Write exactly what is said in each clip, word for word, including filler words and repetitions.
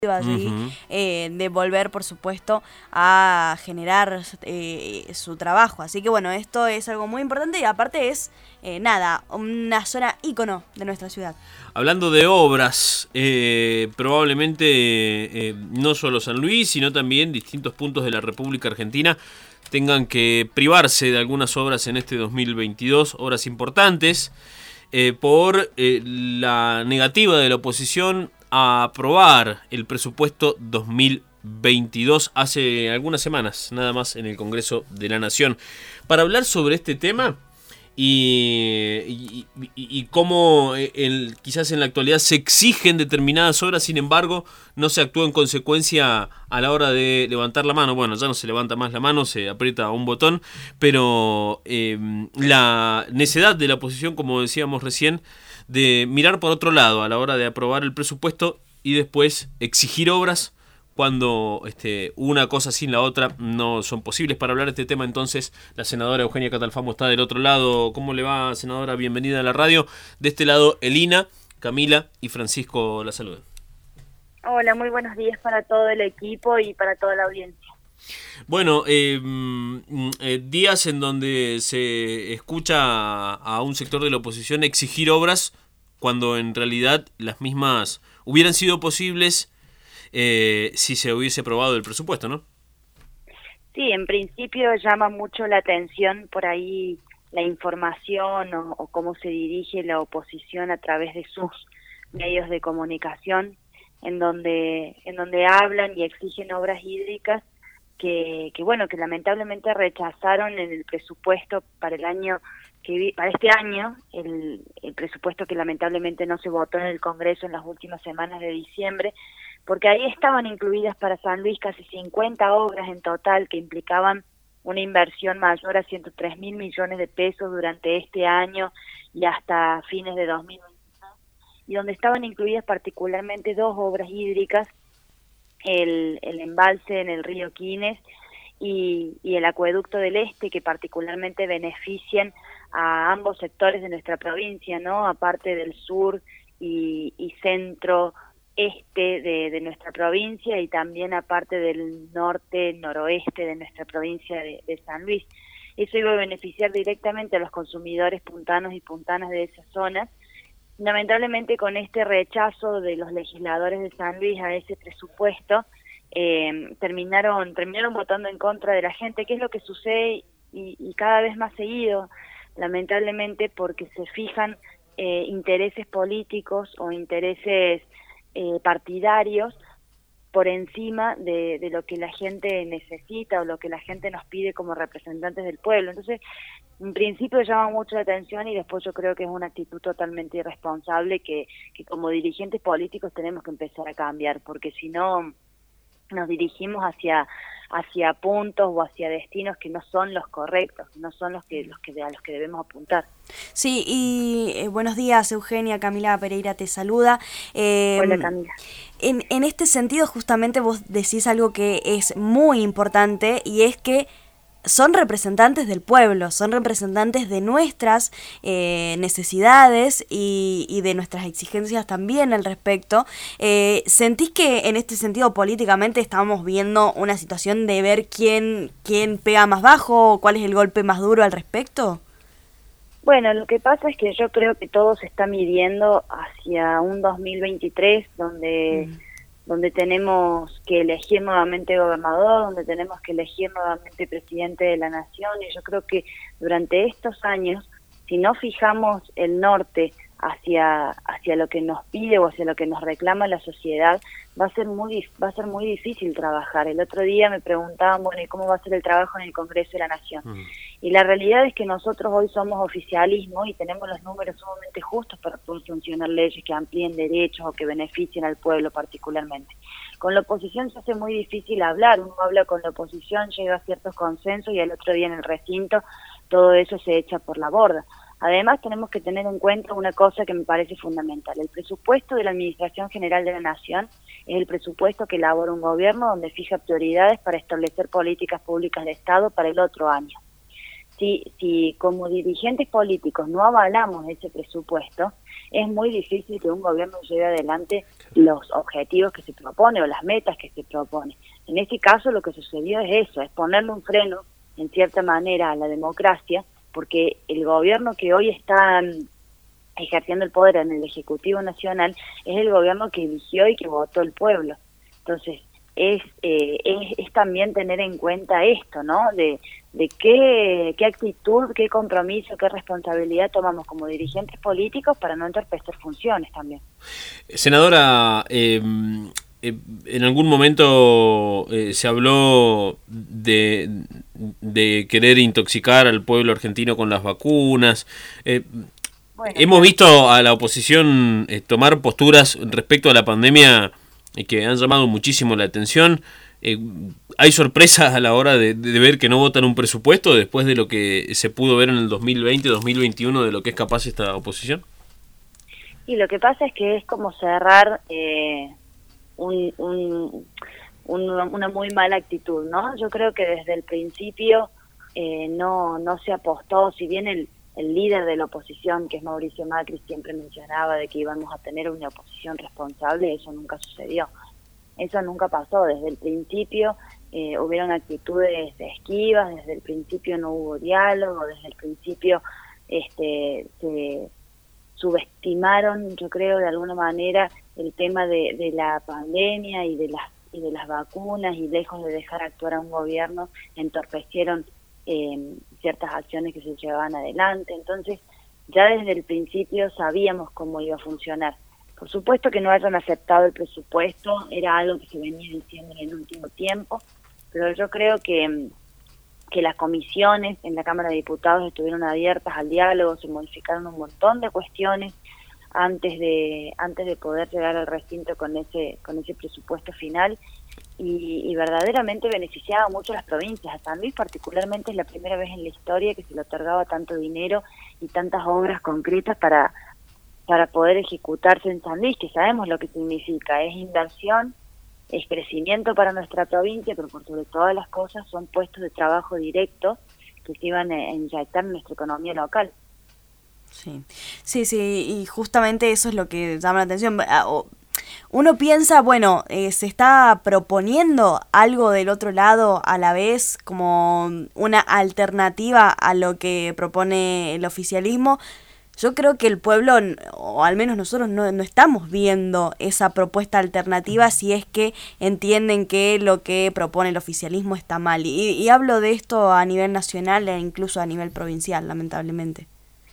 allí, uh-huh. eh, de volver, por supuesto, a generar eh, su trabajo. Así que bueno, esto es algo muy importante y aparte es, eh, nada, una zona ícono de nuestra ciudad. Hablando de obras, eh, probablemente eh, no solo San Luis, sino también distintos puntos de la República Argentina tengan que privarse de algunas obras en este dos mil veintidós, obras importantes, eh, por eh, la negativa de la oposición a aprobar el presupuesto dos mil veintidós hace algunas semanas, nada más, en el Congreso de la Nación. Para hablar sobre este tema y, y, y, y cómo el, quizás en la actualidad se exigen determinadas obras, sin embargo no se actúa en consecuencia a la hora de levantar la mano. Bueno, ya no se levanta más la mano, se aprieta un botón, pero eh, la necedad de la oposición, como decíamos recién, de mirar por otro lado a la hora de aprobar el presupuesto y después exigir obras cuando este, una cosa sin la otra no son posibles. Para hablar de este tema, entonces, la senadora Eugenia Catalfamo está del otro lado. ¿Cómo le va, senadora? Bienvenida a la radio. De este lado, Elina, Camila y Francisco la saludan. Hola, muy buenos días para todo el equipo y para toda la audiencia. Bueno, eh, eh, días en donde se escucha a un sector de la oposición exigir obras cuando en realidad las mismas hubieran sido posibles eh, si se hubiese aprobado el presupuesto, ¿no? Sí, en principio llama mucho la atención por ahí la información o, o cómo se dirige la oposición a través de sus medios de comunicación, en donde en donde hablan y exigen obras hídricas que, que bueno, que lamentablemente rechazaron en el presupuesto para el año que para este año, el, el presupuesto que lamentablemente no se votó en el Congreso en las últimas semanas de diciembre, porque ahí estaban incluidas para San Luis casi cincuenta obras en total que implicaban una inversión mayor a ciento tres mil millones de pesos durante este año y hasta fines de dos mil veintitrés, y donde estaban incluidas particularmente dos obras hídricas, el, el embalse en el río Quines y, y el acueducto del Este, que particularmente benefician a ambos sectores de nuestra provincia, ¿no? Aparte del sur y, y centro este de, de nuestra provincia y también aparte del norte, noroeste de nuestra provincia de, de San Luis. Eso iba a beneficiar directamente a los consumidores puntanos y puntanas de esas zonas. Lamentablemente, con este rechazo de los legisladores de San Luis a ese presupuesto, eh, terminaron terminaron votando en contra de la gente, que es lo que sucede y, y cada vez más seguido, lamentablemente, porque se fijan eh, intereses políticos o intereses eh, partidarios por encima de, de lo que la gente necesita o lo que la gente nos pide como representantes del pueblo. Entonces, en principio llama mucho la atención y después yo creo que es una actitud totalmente irresponsable que, que como dirigentes políticos tenemos que empezar a cambiar, porque si no nos dirigimos hacia hacia puntos o hacia destinos que no son los correctos, que no son los que los que a los que debemos apuntar. Sí, y eh, buenos días, Eugenia. Camila Pereira te saluda. Eh, Hola, Camila. En, en este sentido, justamente vos decís algo que es muy importante y es que son representantes del pueblo, son representantes de nuestras eh, necesidades y, y de nuestras exigencias también al respecto. Eh, ¿Sentís que en este sentido políticamente estamos viendo una situación de ver quién, quién pega más bajo o cuál es el golpe más duro al respecto? Bueno, lo que pasa es que yo creo que todo se está midiendo hacia un dos mil veintitrés donde... Mm. donde tenemos que elegir nuevamente gobernador, donde tenemos que elegir nuevamente presidente de la nación, y yo creo que durante estos años, si no fijamos el norte hacia hacia lo que nos pide o hacia lo que nos reclama la sociedad, va a ser muy va a ser muy difícil trabajar. El otro día me preguntaban, bueno, ¿y cómo va a ser el trabajo en el Congreso de la Nación? Uh-huh. Y la realidad es que nosotros hoy somos oficialismo y tenemos los números sumamente justos para poder funcionar leyes que amplíen derechos o que beneficien al pueblo particularmente. Con la oposición se hace muy difícil hablar, uno habla con la oposición, llega a ciertos consensos y al otro día en el recinto todo eso se echa por la borda. Además, tenemos que tener en cuenta una cosa que me parece fundamental. El presupuesto de la Administración General de la Nación es el presupuesto que elabora un gobierno donde fija prioridades para establecer políticas públicas de Estado para el otro año. si, si como dirigentes políticos no avalamos ese presupuesto, es muy difícil que un gobierno lleve adelante los objetivos que se propone o las metas que se propone. En este caso lo que sucedió es eso, es ponerle un freno, en cierta manera, a la democracia, porque el gobierno que hoy está ejerciendo el poder en el Ejecutivo Nacional es el gobierno que eligió y que votó el pueblo. Entonces, es, eh, es, es también tener en cuenta esto, ¿no? De, de qué, qué actitud, qué compromiso, qué responsabilidad tomamos como dirigentes políticos para no entorpecer funciones también. Senadora, eh, eh, en algún momento eh, se habló de, de querer intoxicar al pueblo argentino con las vacunas. Eh, bueno, hemos claro. visto a la oposición eh, tomar posturas respecto a la pandemia eh, que han llamado muchísimo la atención. Eh, ¿Hay sorpresas a la hora de, de ver que no votan un presupuesto después de lo que se pudo ver en el dos mil veinte, dos mil veintiuno de lo que es capaz esta oposición? Y lo que pasa es que es como cerrar eh, un, un, un, una muy mala actitud, ¿no? Yo creo que desde el principio eh, no, no se apostó, si bien el, el líder de la oposición, que es Mauricio Macri, siempre mencionaba de que íbamos a tener una oposición responsable, eso nunca sucedió. Eso nunca pasó. Desde el principio eh, hubieron actitudes esquivas, desde el principio no hubo diálogo, desde el principio este se subestimaron, yo creo, de alguna manera el tema de, de la pandemia y de las y de las vacunas, y lejos de dejar actuar a un gobierno, entorpecieron eh, ciertas acciones que se llevaban adelante. Entonces, ya desde el principio sabíamos cómo iba a funcionar. Por supuesto que no hayan aceptado el presupuesto, era algo que se venía diciendo en el último tiempo, pero yo creo que, que las comisiones en la Cámara de Diputados estuvieron abiertas al diálogo, se modificaron un montón de cuestiones antes de antes de poder llegar al recinto con ese con ese presupuesto final, y, y verdaderamente beneficiaba mucho a las provincias. A San Luis particularmente es la primera vez en la historia que se le otorgaba tanto dinero y tantas obras concretas para para poder ejecutarse en San Luis, que sabemos lo que significa, es inversión, es crecimiento para nuestra provincia, pero por sobre todas las cosas son puestos de trabajo directos que se iban a inyectar en nuestra economía local. Sí, sí, sí, y justamente eso es lo que llama la atención. Uno piensa, bueno, eh, se está proponiendo algo del otro lado a la vez, como una alternativa a lo que propone el oficialismo. Yo creo que el pueblo, o al menos nosotros, no, no estamos viendo esa propuesta alternativa si es que entienden que lo que propone el oficialismo está mal. Y, y hablo de esto a nivel nacional e incluso a nivel provincial, lamentablemente.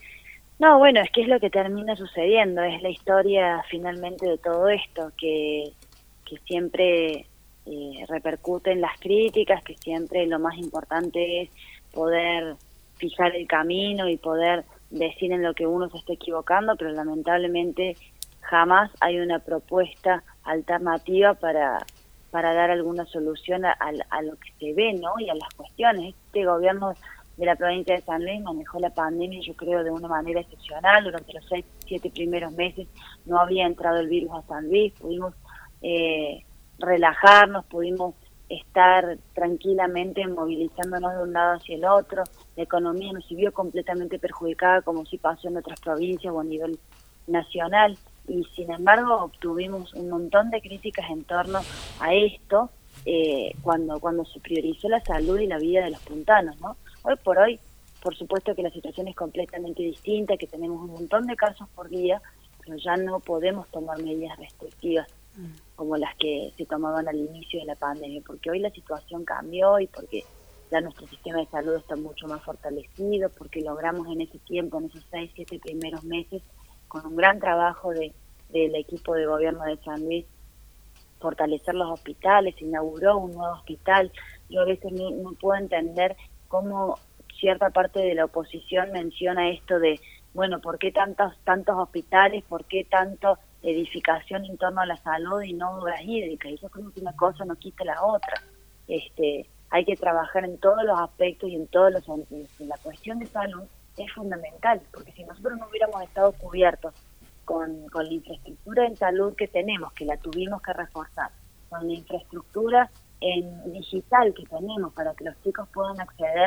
No, bueno, es que es lo que termina sucediendo, es la historia finalmente de todo esto, que, que siempre eh, repercute en las críticas, que siempre lo más importante es poder fijar el camino y poder decir en lo que uno se está equivocando, pero lamentablemente jamás hay una propuesta alternativa para para dar alguna solución a, a, a lo que se ve, ¿no? Y a las cuestiones. Este gobierno de la provincia de San Luis manejó la pandemia, yo creo, de una manera excepcional. Durante los seis, siete primeros meses no había entrado el virus a San Luis, pudimos eh, relajarnos, pudimos estar tranquilamente movilizándonos de un lado hacia el otro. La economía no se vio completamente perjudicada como sí pasó en otras provincias o a nivel nacional, y sin embargo obtuvimos un montón de críticas en torno a esto eh, cuando cuando se priorizó la salud y la vida de los puntanos, ¿no? Hoy por hoy, por supuesto que la situación es completamente distinta, que tenemos un montón de casos por día, pero ya no podemos tomar medidas restrictivas como las que se tomaban al inicio de la pandemia, porque hoy la situación cambió y porque ya nuestro sistema de salud está mucho más fortalecido, porque logramos en ese tiempo, en esos seis, siete primeros meses, con un gran trabajo de del equipo de gobierno de San Luis, fortalecer los hospitales, se inauguró un nuevo hospital. Yo a veces no, no puedo entender cómo cierta parte de la oposición menciona esto de, bueno, ¿por qué tantos tantos hospitales? ¿Por qué tanto edificación en torno a la salud y no obras hídricas? Y yo creo que una cosa no quita la otra. Este, hay que trabajar en todos los aspectos y en todos los sentidos. Y la cuestión de salud es fundamental, porque si nosotros no hubiéramos estado cubiertos con, con la infraestructura en salud que tenemos, que la tuvimos que reforzar, con la infraestructura en digital que tenemos para que los chicos puedan acceder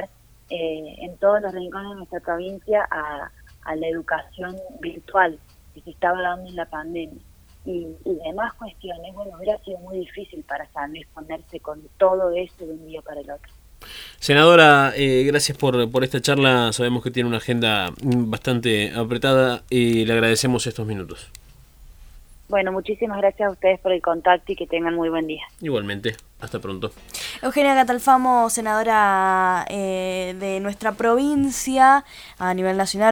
eh, en todos los rincones de nuestra provincia a, a la educación virtual que se estaba dando en la pandemia. Y, y demás cuestiones, bueno, hubiera sido muy difícil para San Luis ponerse con todo eso de un día para el otro. Senadora, eh, gracias por, por esta charla. Sabemos que tiene una agenda bastante apretada y le agradecemos estos minutos. Bueno, muchísimas gracias a ustedes por el contacto y que tengan muy buen día. Igualmente, hasta pronto. Eugenia Catalfamo, senadora eh, de nuestra provincia a nivel nacional.